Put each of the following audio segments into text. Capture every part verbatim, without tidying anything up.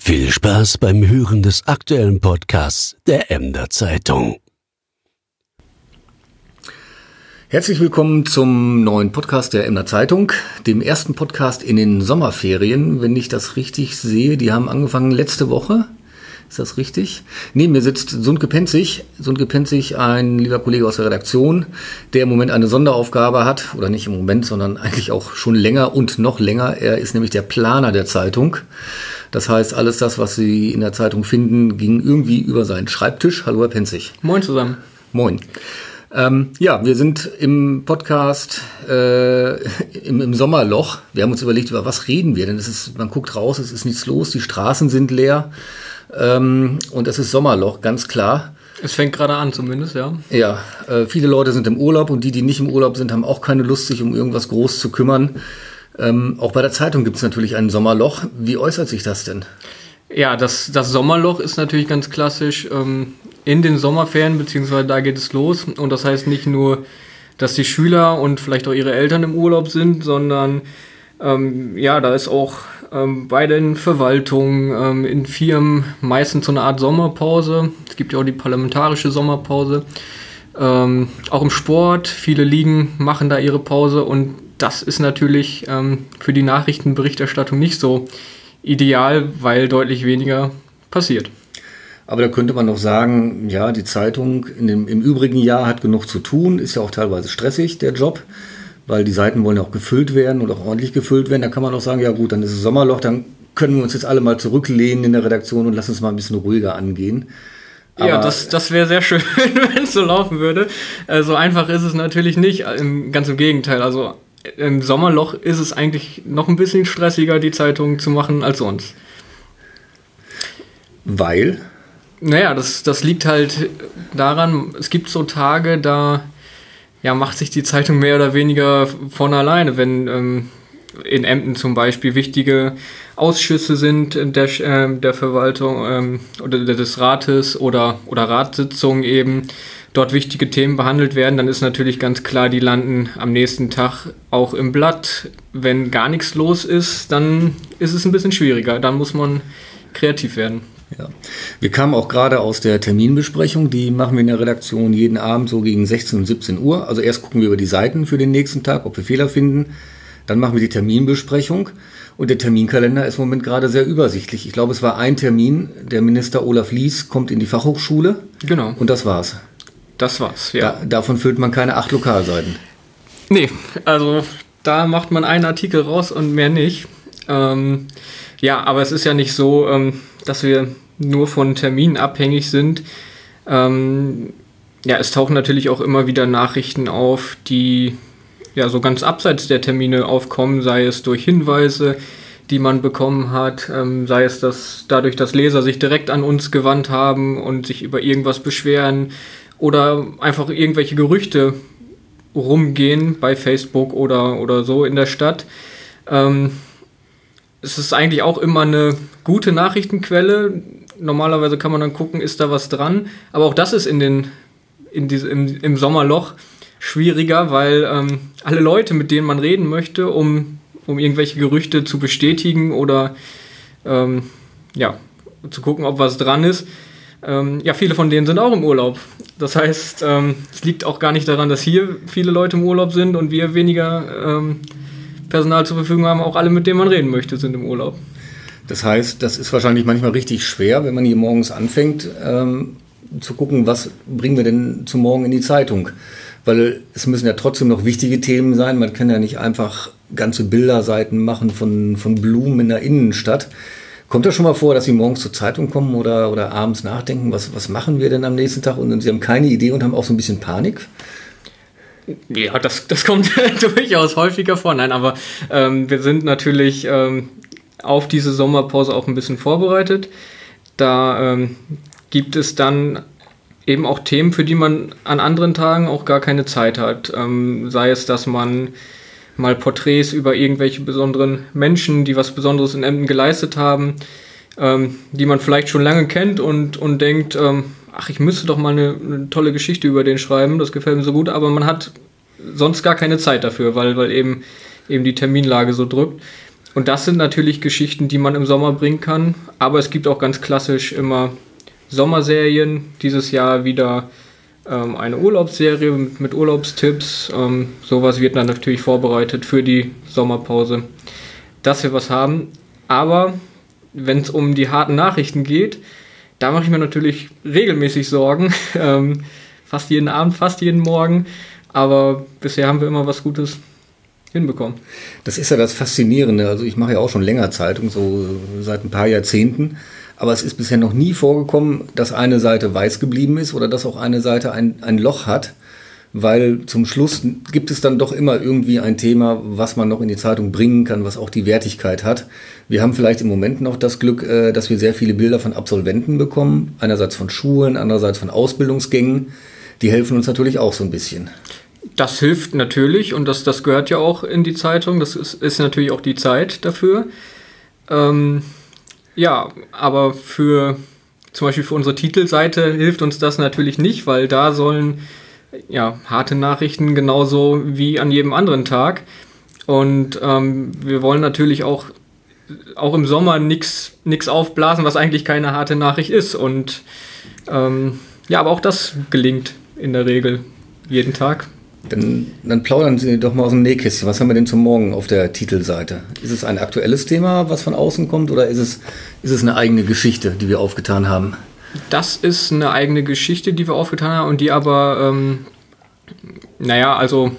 Viel Spaß beim Hören des aktuellen Podcasts der Emder Zeitung. Herzlich willkommen zum neuen Podcast der Emder Zeitung, dem ersten Podcast in den Sommerferien, wenn ich das richtig sehe. Die haben angefangen letzte Woche. Ist das richtig? Neben mir sitzt Sundke Penzig. Sundke Penzig, ein lieber Kollege aus der Redaktion, der im Moment eine Sonderaufgabe hat, oder nicht im Moment, sondern eigentlich auch schon länger und noch länger. Er ist nämlich der Planer der Zeitung. Das heißt, alles das, was Sie in der Zeitung finden, ging irgendwie über seinen Schreibtisch. Hallo, Herr Penzig. Moin zusammen. Moin. Ähm, ja, wir sind im Podcast äh, im, im Sommerloch. Wir haben uns überlegt, über was reden wir, denn es ist, man guckt raus, es ist nichts los, die Straßen sind leer ähm, und es ist Sommerloch, ganz klar. Es fängt gerade an zumindest, ja. Ja, äh, viele Leute sind im Urlaub und die, die nicht im Urlaub sind, haben auch keine Lust, sich um irgendwas groß zu kümmern. Ähm, auch bei der Zeitung gibt es natürlich ein Sommerloch. Wie äußert sich das denn? Ja, das, das Sommerloch ist natürlich ganz klassisch ähm, in den Sommerferien, beziehungsweise da geht es los. Und das heißt nicht nur, dass die Schüler und vielleicht auch ihre Eltern im Urlaub sind, sondern ähm, ja, da ist auch ähm, bei den Verwaltungen, ähm, in Firmen meistens so eine Art Sommerpause. Es gibt ja auch die parlamentarische Sommerpause. Ähm, auch im Sport, viele Ligen machen da ihre Pause und das ist natürlich ähm, für die Nachrichtenberichterstattung nicht so ideal, weil deutlich weniger passiert. Aber da könnte man noch sagen, ja, die Zeitung in dem, im übrigen Jahr hat genug zu tun, ist ja auch teilweise stressig, der Job, weil die Seiten wollen ja auch gefüllt werden und auch ordentlich gefüllt werden. Da kann man auch sagen, ja gut, dann ist es Sommerloch, dann können wir uns jetzt alle mal zurücklehnen in der Redaktion und lassen uns mal ein bisschen ruhiger angehen. Aber ja, das, das wäre sehr schön, wenn es so laufen würde. Äh, so einfach ist es natürlich nicht, ganz im Gegenteil. Also im Sommerloch ist es eigentlich noch ein bisschen stressiger, die Zeitung zu machen als sonst. Weil? Naja, das, das liegt halt daran, es gibt so Tage, da ja, macht sich die Zeitung mehr oder weniger von alleine, wenn ähm, in Emden zum Beispiel wichtige Ausschüsse sind der, äh, der Verwaltung ähm, oder des Rates oder, oder Ratssitzungen eben, dort wichtige Themen behandelt werden, dann ist natürlich ganz klar, die landen am nächsten Tag auch im Blatt. Wenn gar nichts los ist, dann ist es ein bisschen schwieriger. Dann muss man kreativ werden. Ja. Wir kamen auch gerade aus der Terminbesprechung, die machen wir in der Redaktion jeden Abend so gegen sechzehn und siebzehn Uhr. Also erst gucken wir über die Seiten für den nächsten Tag, ob wir Fehler finden. Dann machen wir die Terminbesprechung und der Terminkalender ist im Moment gerade sehr übersichtlich. Ich glaube, es war ein Termin, der Minister Olaf Lies kommt in die Fachhochschule. Genau. Und das war's. Das war's, ja. Da, davon füllt man keine acht Lokalseiten. Nee, also da macht man einen Artikel raus und mehr nicht. Ähm, ja, aber es ist ja nicht so, ähm, dass wir nur von Terminen abhängig sind. Ähm, ja, es tauchen natürlich auch immer wieder Nachrichten auf, die ja so ganz abseits der Termine aufkommen, sei es durch Hinweise, die man bekommen hat, ähm, sei es, dass dadurch, dass Leser sich direkt an uns gewandt haben und sich über irgendwas beschweren oder einfach irgendwelche Gerüchte rumgehen bei Facebook oder, oder so in der Stadt. Ähm, es ist eigentlich auch immer eine gute Nachrichtenquelle. Normalerweise kann man dann gucken, ist da was dran. Aber auch das ist in den, in diese, im, im Sommerloch schwieriger, weil ähm, alle Leute, mit denen man reden möchte, um, um irgendwelche Gerüchte zu bestätigen oder ähm, ja, zu gucken, ob was dran ist, ähm, ja, viele von denen sind auch im Urlaub. Das heißt, ähm, es liegt auch gar nicht daran, dass hier viele Leute im Urlaub sind und wir weniger ähm, Personal zur Verfügung haben. Auch alle, mit denen man reden möchte, sind im Urlaub. Das heißt, das ist wahrscheinlich manchmal richtig schwer, wenn man hier morgens anfängt, ähm, zu gucken, was bringen wir denn zum Morgen in die Zeitung. Weil es müssen ja trotzdem noch wichtige Themen sein. Man kann ja nicht einfach ganze Bilderseiten machen von, von Blumen in der Innenstadt. Kommt das schon mal vor, dass Sie morgens zur Zeitung kommen oder, oder abends nachdenken, was, was machen wir denn am nächsten Tag? Und Sie haben keine Idee und haben auch so ein bisschen Panik? Ja, das, das kommt durchaus häufiger vor. Nein, aber ähm, wir sind natürlich ähm, auf diese Sommerpause auch ein bisschen vorbereitet. Da ähm, gibt es dann eben auch Themen, für die man an anderen Tagen auch gar keine Zeit hat. Ähm, sei es, dass man mal Porträts über irgendwelche besonderen Menschen, die was Besonderes in Emden geleistet haben, ähm, die man vielleicht schon lange kennt und, und denkt, ähm, ach, ich müsste doch mal eine, eine tolle Geschichte über den schreiben, das gefällt mir so gut, aber man hat sonst gar keine Zeit dafür, weil, weil eben, eben die Terminlage so drückt. Und das sind natürlich Geschichten, die man im Sommer bringen kann. Aber es gibt auch ganz klassisch immer Sommerserien. Dieses Jahr wieder ähm, eine Urlaubsserie mit, mit Urlaubstipps. Ähm, sowas wird dann natürlich vorbereitet für die Sommerpause, dass wir was haben. Aber wenn es um die harten Nachrichten geht, da mache ich mir natürlich regelmäßig Sorgen. ähm, fast jeden Abend, fast jeden Morgen. Aber bisher haben wir immer was Gutes hinbekommen. Das ist ja das Faszinierende. Also ich mache ja auch schon länger Zeitung, so seit ein paar Jahrzehnten. Aber es ist bisher noch nie vorgekommen, dass eine Seite weiß geblieben ist oder dass auch eine Seite ein, ein Loch hat. Weil zum Schluss gibt es dann doch immer irgendwie ein Thema, was man noch in die Zeitung bringen kann, was auch die Wertigkeit hat. Wir haben vielleicht im Moment noch das Glück, dass wir sehr viele Bilder von Absolventen bekommen. Einerseits von Schulen, andererseits von Ausbildungsgängen. Die helfen uns natürlich auch so ein bisschen. Das hilft natürlich und das, das gehört ja auch in die Zeitung. Das ist, ist natürlich auch die Zeit dafür. Ähm, ja, aber für zum Beispiel für unsere Titelseite hilft uns das natürlich nicht, weil da sollen ja harte Nachrichten genauso wie an jedem anderen Tag. Und ähm, wir wollen natürlich auch, auch im Sommer nichts aufblasen, was eigentlich keine harte Nachricht ist. Und ähm, ja, aber auch das gelingt in der Regel jeden Tag. Dann, dann plaudern Sie doch mal aus dem Nähkästchen. Was haben wir denn zum Morgen auf der Titelseite? Ist es ein aktuelles Thema, was von außen kommt, oder ist es, ist es eine eigene Geschichte, die wir aufgetan haben? Das ist eine eigene Geschichte, die wir aufgetan haben und die aber, ähm, naja, also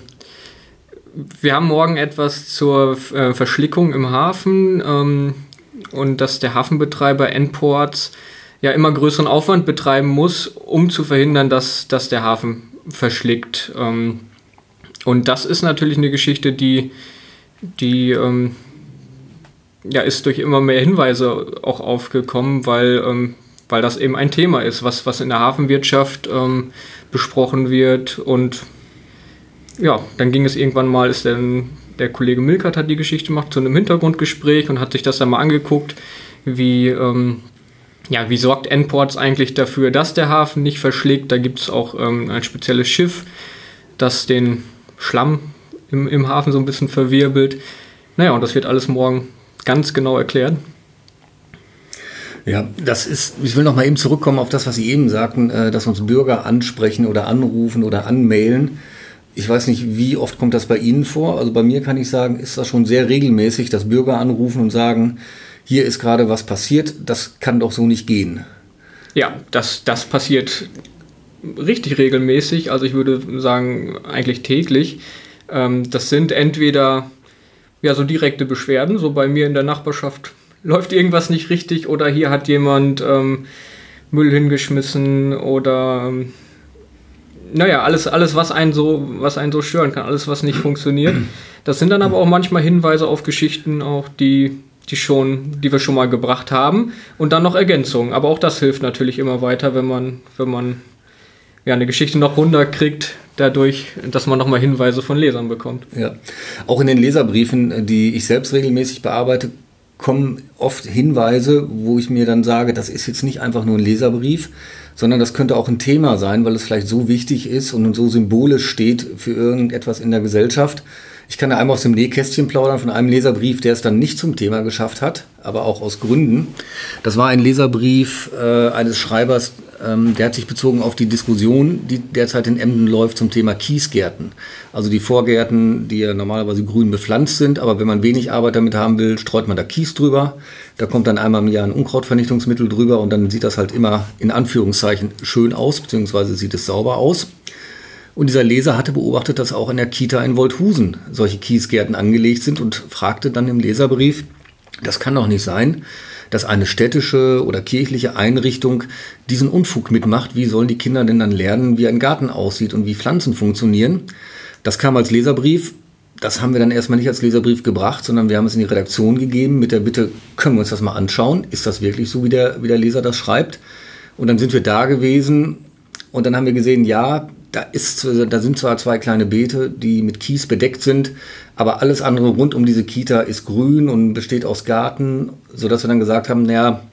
wir haben morgen etwas zur äh, Verschlickung im Hafen ähm, und dass der Hafenbetreiber N-Ports ja immer größeren Aufwand betreiben muss, um zu verhindern, dass, dass der Hafen verschlickt. Ähm, und das ist natürlich eine Geschichte, die, die ähm, ja, ist durch immer mehr Hinweise auch aufgekommen, weil, ähm, weil das eben ein Thema ist, was, was in der Hafenwirtschaft ähm, besprochen wird. Und ja, dann ging es irgendwann mal, ist dann der Kollege Milkert hat die Geschichte gemacht zu einem Hintergrundgespräch und hat sich das dann mal angeguckt, wie ähm, Ja, wie sorgt N-Ports eigentlich dafür, dass der Hafen nicht verschlägt? Da gibt es auch ähm, ein spezielles Schiff, das den Schlamm im, im Hafen so ein bisschen verwirbelt. Naja, und das wird alles morgen ganz genau erklärt. Ja, das ist, ich will noch mal eben zurückkommen auf das, was Sie eben sagten, äh, dass uns Bürger ansprechen oder anrufen oder anmailen. Ich weiß nicht, wie oft kommt das bei Ihnen vor? Also bei mir kann ich sagen, ist das schon sehr regelmäßig, dass Bürger anrufen und sagen, hier ist gerade was passiert, das kann doch so nicht gehen. Ja, das, das passiert richtig regelmäßig, also ich würde sagen eigentlich täglich. Ähm, das sind entweder ja, so direkte Beschwerden, so bei mir in der Nachbarschaft läuft irgendwas nicht richtig oder hier hat jemand ähm, Müll hingeschmissen oder ähm, naja, alles, alles was, einen so, was einen so stören kann, alles was nicht funktioniert. Das sind dann aber auch manchmal Hinweise auf Geschichten, auch die Die, schon, die wir schon mal gebracht haben und dann noch Ergänzungen. Aber auch das hilft natürlich immer weiter, wenn man, wenn man ja, eine Geschichte noch runterkriegt, dadurch, dass man nochmal Hinweise von Lesern bekommt. Ja, auch in den Leserbriefen, die ich selbst regelmäßig bearbeite, kommen oft Hinweise, wo ich mir dann sage, das ist jetzt nicht einfach nur ein Leserbrief, sondern das könnte auch ein Thema sein, weil es vielleicht so wichtig ist und so symbolisch steht für irgendetwas in der Gesellschaft. Ich kann da einmal aus dem Nähkästchen plaudern von einem Leserbrief, der es dann nicht zum Thema geschafft hat, aber auch aus Gründen. Das war ein Leserbrief äh, eines Schreibers, ähm, der hat sich bezogen auf die Diskussion, die derzeit in Emden läuft zum Thema Kiesgärten. Also die Vorgärten, die ja normalerweise grün bepflanzt sind, aber wenn man wenig Arbeit damit haben will, streut man da Kies drüber. Da kommt dann einmal im Jahr ein Unkrautvernichtungsmittel drüber und dann sieht das halt immer in Anführungszeichen schön aus, beziehungsweise sieht es sauber aus. Und dieser Leser hatte beobachtet, dass auch in der Kita in Wolthusen solche Kiesgärten angelegt sind und fragte dann im Leserbrief, das kann doch nicht sein, dass eine städtische oder kirchliche Einrichtung diesen Unfug mitmacht. Wie sollen die Kinder denn dann lernen, wie ein Garten aussieht und wie Pflanzen funktionieren? Das kam als Leserbrief. Das haben wir dann erstmal nicht als Leserbrief gebracht, sondern wir haben es in die Redaktion gegeben mit der Bitte, können wir uns das mal anschauen? Ist das wirklich so, wie der, wie der Leser das schreibt? Und dann sind wir da gewesen und dann haben wir gesehen, ja, Da, ist, da sind zwar zwei kleine Beete, die mit Kies bedeckt sind, aber alles andere rund um diese Kita ist grün und besteht aus Garten, sodass wir dann gesagt haben, naja,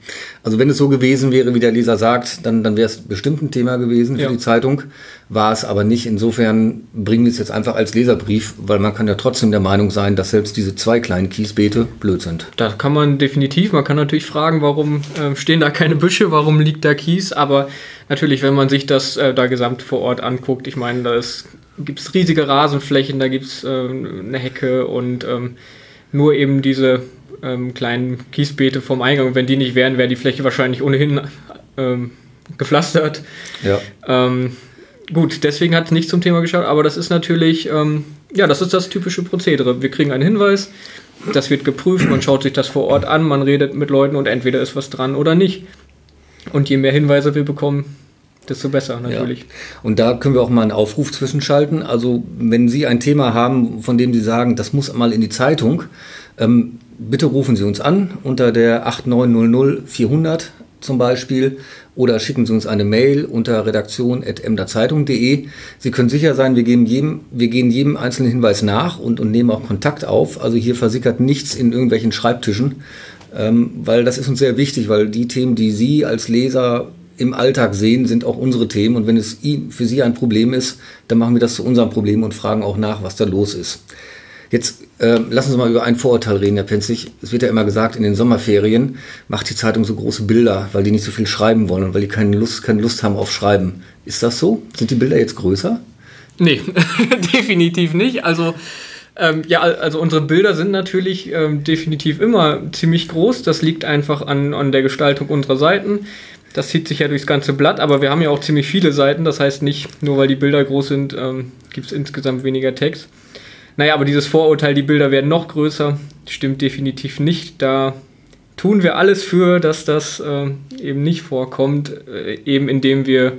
Also wenn es so gewesen wäre, wie der Leser sagt, dann, dann wäre es bestimmt ein Thema gewesen für ja. die Zeitung. War es aber nicht. Insofern bringen wir es jetzt einfach als Leserbrief, weil man kann ja trotzdem der Meinung sein, dass selbst diese zwei kleinen Kiesbeete blöd sind. Da kann man definitiv. Man kann natürlich fragen, warum äh, stehen da keine Büsche, warum liegt da Kies? Aber natürlich, wenn man sich das äh, da gesamt vor Ort anguckt, ich meine, da gibt es riesige Rasenflächen, da gibt es äh, eine Hecke und ähm, nur eben diese ähm, kleinen Kiesbeete vom Eingang. Und wenn die nicht wären, wäre die Fläche wahrscheinlich ohnehin ähm, gepflastert. Ja. Ähm, gut, deswegen hat es nicht zum Thema geschaut, aber das ist natürlich, ähm, ja, das ist das typische Prozedere. Wir kriegen einen Hinweis, das wird geprüft, man schaut sich das vor Ort an, man redet mit Leuten und entweder ist was dran oder nicht. Und je mehr Hinweise wir bekommen, desto besser natürlich. Ja. Und da können wir auch mal einen Aufruf zwischenschalten. Also wenn Sie ein Thema haben, von dem Sie sagen, das muss mal in die Zeitung, ähm, bitte rufen Sie uns an unter der acht neun null null vierhundert zum Beispiel oder schicken Sie uns eine Mail unter redaktion at emderzeitung punkt de. Sie können sicher sein, wir geben jedem, wir gehen jedem einzelnen Hinweis nach und, und nehmen auch Kontakt auf. Also hier versickert nichts in irgendwelchen Schreibtischen, ähm, weil das ist uns sehr wichtig, weil die Themen, die Sie als Leser im Alltag sehen, sind auch unsere Themen. Und wenn es für Sie ein Problem ist, dann machen wir das zu unserem Problem und fragen auch nach, was da los ist. Jetzt äh, lassen Sie mal über ein Vorurteil reden, Herr Penzig. Es wird ja immer gesagt, in den Sommerferien macht die Zeitung so große Bilder, weil die nicht so viel schreiben wollen und weil die keine Lust, keine Lust haben auf Schreiben. Ist das so? Sind die Bilder jetzt größer? Nee, definitiv nicht. Also ähm, ja, also unsere Bilder sind natürlich ähm, definitiv immer ziemlich groß. Das liegt einfach an, an der Gestaltung unserer Seiten. Das zieht sich ja durchs ganze Blatt, aber wir haben ja auch ziemlich viele Seiten. Das heißt nicht, nur weil die Bilder groß sind, ähm, gibt es insgesamt weniger Text. Naja, aber dieses Vorurteil, die Bilder werden noch größer, stimmt definitiv nicht. Da tun wir alles für, dass das äh, eben nicht vorkommt, äh, eben indem wir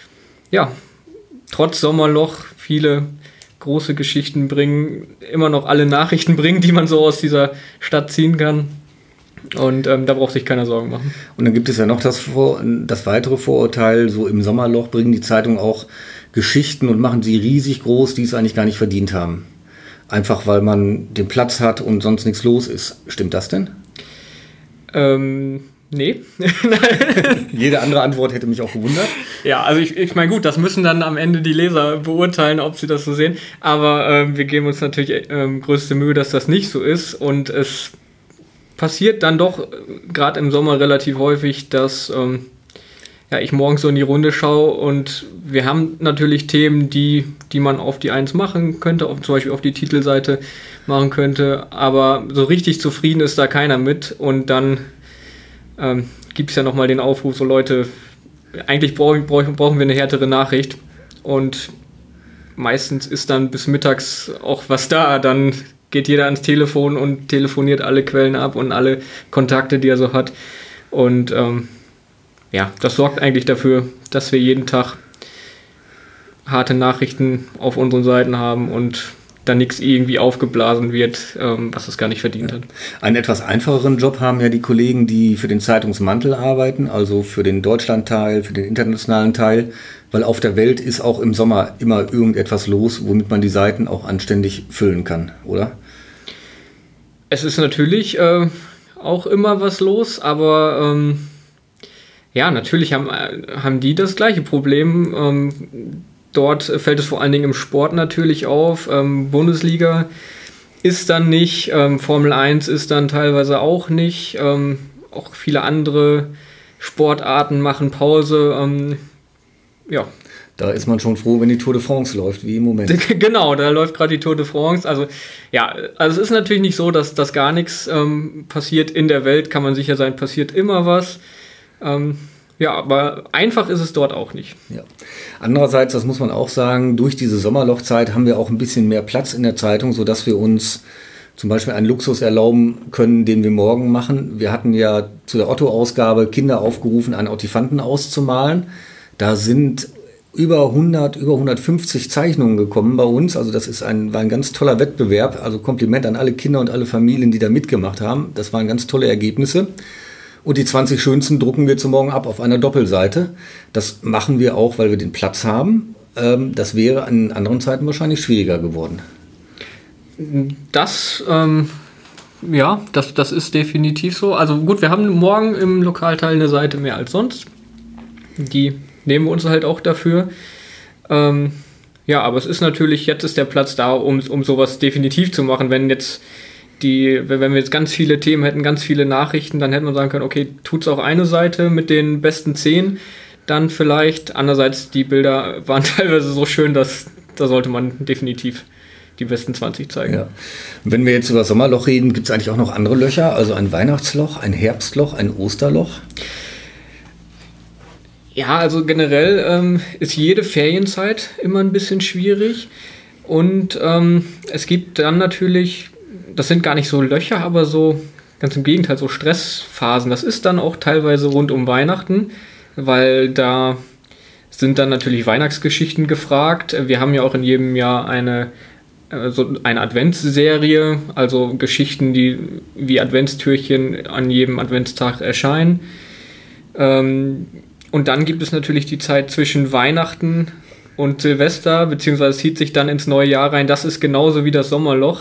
ja trotz Sommerloch viele große Geschichten bringen, immer noch alle Nachrichten bringen, die man so aus dieser Stadt ziehen kann. Und ähm, da braucht sich keiner Sorgen machen. Und dann gibt es ja noch das, Vor- das weitere Vorurteil, so im Sommerloch bringen die Zeitungen auch Geschichten und machen sie riesig groß, die es eigentlich gar nicht verdient haben. Einfach weil man den Platz hat und sonst nichts los ist. Stimmt das denn? Ähm, nee. Jede andere Antwort hätte mich auch gewundert. Ja, also ich, ich meine gut, das müssen dann am Ende die Leser beurteilen, ob sie das so sehen. Aber ähm, wir geben uns natürlich ähm, größte Mühe, dass das nicht so ist. Und es passiert dann doch gerade im Sommer relativ häufig, dass ähm, ja, ich morgens so in die Runde schaue und wir haben natürlich Themen, die, die man auf die eins machen könnte, auf, zum Beispiel auf die Titelseite machen könnte, aber so richtig zufrieden ist da keiner mit und dann ähm, gibt es ja nochmal den Aufruf, so Leute, eigentlich brauchen, brauchen wir eine härtere Nachricht und meistens ist dann bis mittags auch was da, dann geht jeder ans Telefon und telefoniert alle Quellen ab und alle Kontakte, die er so hat und ähm, ja, das sorgt eigentlich dafür, dass wir jeden Tag harte Nachrichten auf unseren Seiten haben und da nichts irgendwie aufgeblasen wird, ähm, was es gar nicht verdient hat. Einen etwas einfacheren Job haben ja die Kollegen, die für den Zeitungsmantel arbeiten, also für den Deutschlandteil, für den internationalen Teil, weil auf der Welt ist auch im Sommer immer irgendetwas los, womit man die Seiten auch anständig füllen kann, oder? Es ist natürlich äh, auch immer was los, aber ähm, ja, natürlich haben, haben die das gleiche Problem. Ähm, dort fällt es vor allen Dingen im Sport natürlich auf. Ähm, Bundesliga ist dann nicht, ähm, Formel eins ist dann teilweise auch nicht. Ähm, auch viele andere Sportarten machen Pause. Ähm, ja. Da ist man schon froh, wenn die Tour de France läuft, wie im Moment. Genau, da läuft gerade die Tour de France. Also ja, also es ist natürlich nicht so, dass, dass gar nichts ähm, passiert. In der Welt kann man sicher sein, passiert immer was. Ähm, ja, aber einfach ist es dort auch nicht. Ja. Andererseits, das muss man auch sagen, durch diese Sommerlochzeit haben wir auch ein bisschen mehr Platz in der Zeitung, sodass wir uns zum Beispiel einen Luxus erlauben können, den wir morgen machen. Wir hatten ja zu der Otto-Ausgabe Kinder aufgerufen, einen Autifanten auszumalen. Da sind über hundert, über hundertfünfzig Zeichnungen gekommen bei uns. Also das ist ein, war ein ganz toller Wettbewerb. Also Kompliment an alle Kinder und alle Familien, die da mitgemacht haben. Das waren ganz tolle Ergebnisse. Und die zwanzig schönsten drucken wir zum Morgen ab auf einer Doppelseite. Das machen wir auch, weil wir den Platz haben. Das wäre an anderen Zeiten wahrscheinlich schwieriger geworden. Das ähm, Ja, das, das ist definitiv so. Also gut, wir haben morgen im Lokalteil eine Seite mehr als sonst. Die nehmen wir uns halt auch dafür. Ähm, ja, aber es ist natürlich, jetzt ist der Platz da, um, um sowas definitiv zu machen. Wenn jetzt die, wenn wir jetzt ganz viele Themen hätten, ganz viele Nachrichten, dann hätte man sagen können, okay, tut's auch eine Seite mit den besten zehn, dann vielleicht. Andererseits, die Bilder waren teilweise so schön, dass da sollte man definitiv die besten zwanzig zeigen. Ja. Wenn wir jetzt über Sommerloch reden, gibt es eigentlich auch noch andere Löcher, also ein Weihnachtsloch, ein Herbstloch, ein Osterloch? Ja, also generell ähm, ist jede Ferienzeit immer ein bisschen schwierig und ähm, es gibt dann natürlich, das sind gar nicht so Löcher, aber so ganz im Gegenteil, so Stressphasen. Das ist dann auch teilweise rund um Weihnachten, weil da sind dann natürlich Weihnachtsgeschichten gefragt. Wir haben ja auch in jedem Jahr eine, also eine Adventsserie, also Geschichten, die wie Adventstürchen an jedem Adventstag erscheinen. Ähm, Und dann gibt es natürlich die Zeit zwischen Weihnachten und Silvester, beziehungsweise zieht sich dann ins neue Jahr rein. Das ist genauso wie das Sommerloch,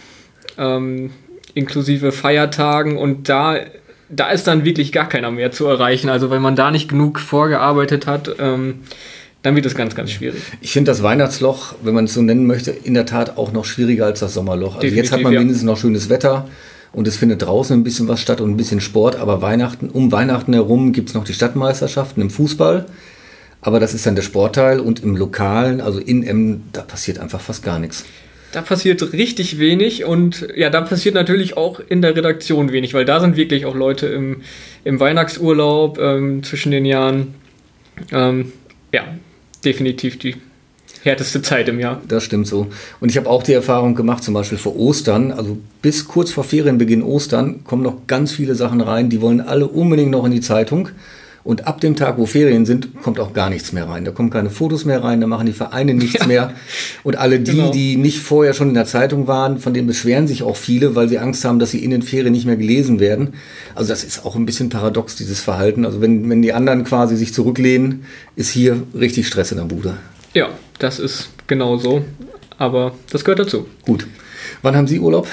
ähm, inklusive Feiertagen. Und da, da ist dann wirklich gar keiner mehr zu erreichen. Also wenn man da nicht genug vorgearbeitet hat, ähm, dann wird es ganz, ganz schwierig. Ich finde das Weihnachtsloch, wenn man es so nennen möchte, in der Tat auch noch schwieriger als das Sommerloch. Also Definitiv, jetzt hat man ja. mindestens noch schönes Wetter. Und es findet draußen ein bisschen was statt und ein bisschen Sport. Aber Weihnachten, um Weihnachten herum gibt es noch die Stadtmeisterschaften im Fußball. Aber das ist dann der Sportteil. Und im Lokalen, also in Emden, da passiert einfach fast gar nichts. Da passiert richtig wenig. Und ja, da passiert natürlich auch in der Redaktion wenig. Weil da sind wirklich auch Leute im, im Weihnachtsurlaub ähm, zwischen den Jahren. Ähm, ja, definitiv die härteste Zeit im Jahr. Das stimmt so. Und ich habe auch die Erfahrung gemacht, zum Beispiel vor Ostern, also bis kurz vor Ferienbeginn Ostern, kommen noch ganz viele Sachen rein, die wollen alle unbedingt noch in die Zeitung. Und ab dem Tag, wo Ferien sind, kommt auch gar nichts mehr rein. Da kommen keine Fotos mehr rein, da machen die Vereine nichts ja. mehr. Und alle die, genau. die nicht vorher schon in der Zeitung waren, von denen beschweren sich auch viele, weil sie Angst haben, dass sie in den Ferien nicht mehr gelesen werden. Also das ist auch ein bisschen paradox, dieses Verhalten. Also wenn, wenn die anderen quasi sich zurücklehnen, ist hier richtig Stress in der Bude. Ja, das ist genau so, aber das gehört dazu. Gut. Wann haben Sie Urlaub?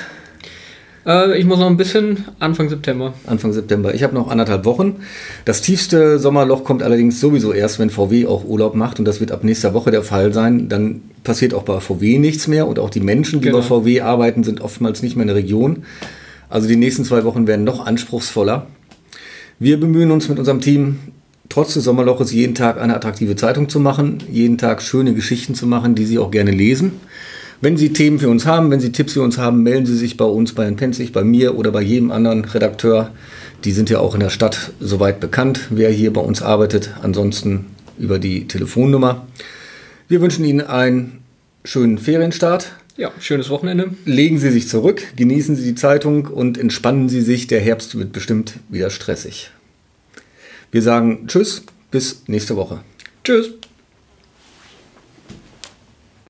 Äh, ich muss noch ein bisschen, Anfang September. Anfang September. Ich habe noch anderthalb Wochen. Das tiefste Sommerloch kommt allerdings sowieso erst, wenn V W auch Urlaub macht. Und das wird ab nächster Woche der Fall sein. Dann passiert auch bei V W nichts mehr. Und auch die Menschen, die genau. bei V W arbeiten, sind oftmals nicht mehr in der Region. Also die nächsten zwei Wochen werden noch anspruchsvoller. Wir bemühen uns mit unserem Team, trotz des Sommerloches jeden Tag eine attraktive Zeitung zu machen, jeden Tag schöne Geschichten zu machen, die Sie auch gerne lesen. Wenn Sie Themen für uns haben, wenn Sie Tipps für uns haben, melden Sie sich bei uns, bei Herrn Penzig, bei mir oder bei jedem anderen Redakteur. Die sind ja auch in der Stadt soweit bekannt, wer hier bei uns arbeitet. Ansonsten über die Telefonnummer. Wir wünschen Ihnen einen schönen Ferienstart. Ja, schönes Wochenende. Legen Sie sich zurück, genießen Sie die Zeitung und entspannen Sie sich. Der Herbst wird bestimmt wieder stressig. Wir sagen Tschüss, bis nächste Woche. Tschüss.